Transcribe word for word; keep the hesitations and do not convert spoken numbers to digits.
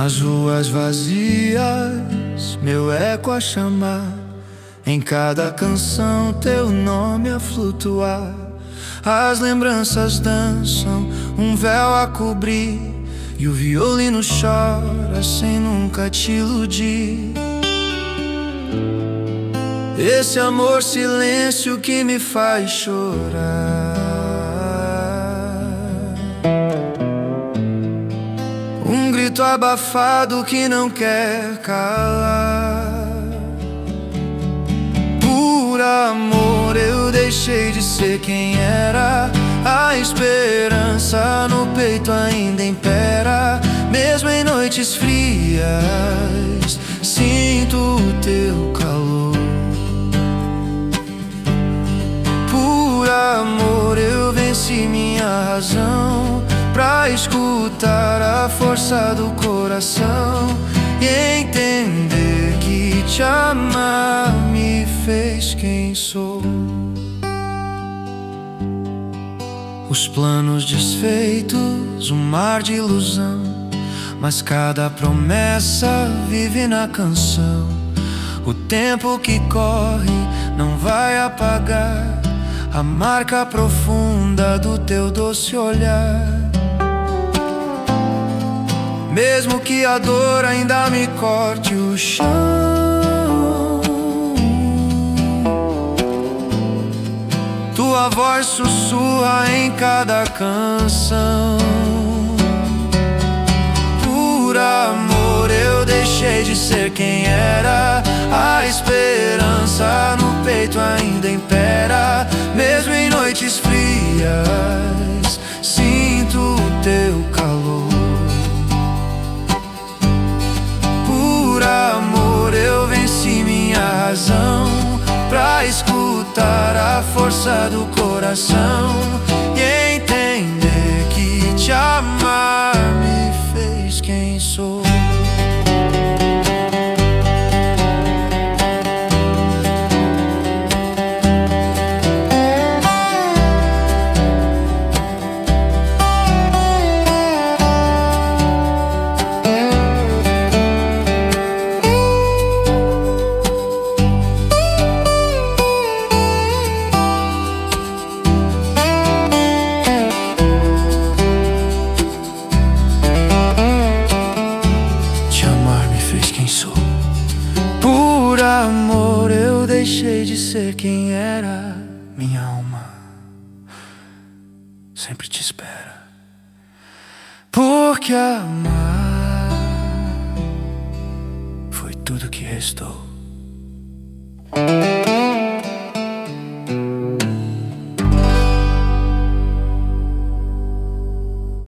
Nas ruas vazias, meu eco a chamar, em cada canção teu nome a flutuar. As lembranças dançam, um véu a cobrir, e o violino chora sem nunca te iludir. Esse amor silêncio que me faz chorar, um grito abafado que não quer calar. Por amor eu deixei de ser quem era, a esperança no peito ainda impera. Mesmo em noites frias, sinto o teu calor. Por amor eu venci minha razão, pra escutar a força do coração e entender que te amar me fez quem sou. Os planos desfeitos, um mar de ilusão, mas cada promessa vive na canção. O tempo que corre não vai apagar a marca profunda do teu doce olhar. Mesmo que a dor ainda me corte o chão, tua voz sussurra em cada canção. Por amor eu deixei de ser quem era, a esperança no peito ainda impera. Mesmo em noites frias, sinto o teu calor. Por amor eu venci minha razão, pra escutar a força do coração e entender que te amar me fez quem sou. Por amor eu deixei de ser quem era, minha alma sempre te espera. Porque amar foi tudo que restou.